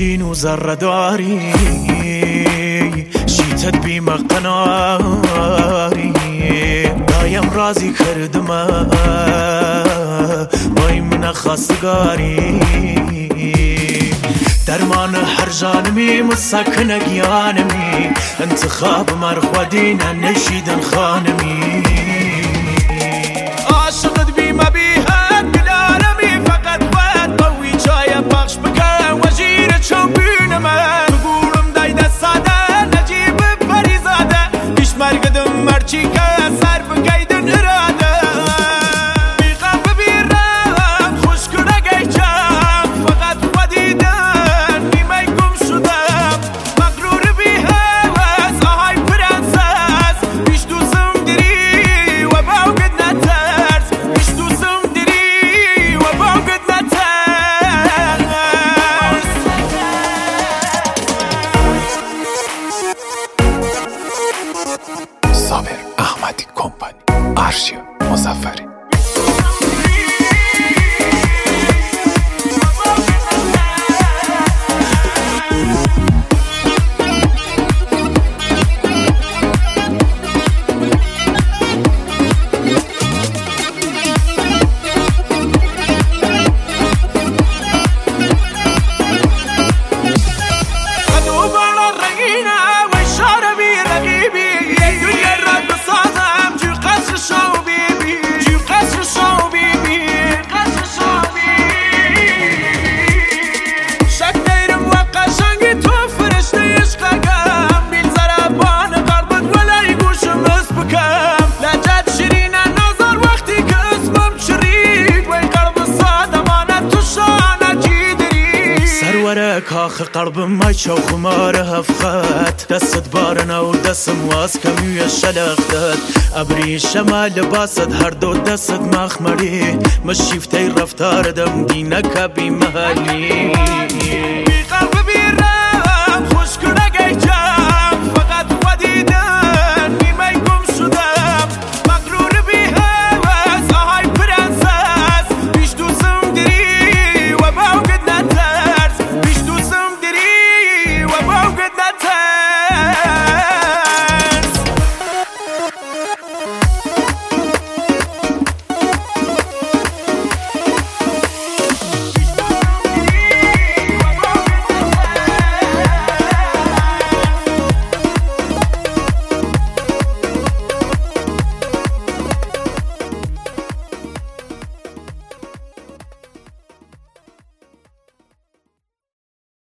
شیرین و زرداری شیتت بیمه قناری دایم رازی کردم وای من خواستگاری درمان هر جانمی مسکن گیانمی انتخاب مرخودین نشیدن خانمی عاشقت بیمه بیهد بلارمی فقط باید قوی جای بخش بکن وزیر چون بینمه بگورم دای دستاده نجیب فریزاده بیش مرگدم مرچی که سر بگیدن اراده بیغم ببیرم خوش کنه گیچم فقط خودیدن نیمه گم شدم مغرور بیهوز آهای پرنسس بیش دوزم دری و باوگد نترس بیش دوزم دری و باوگد نترس صابر احمدی کمپانی آرشیو مظفری کاخ قلبم مای چو خمار هفخت دست بارنا و دستم واس کمیو شلختت ابری شمال لباست هر دو دست مخمری مشیفتی رفتار دم دینک بی محلی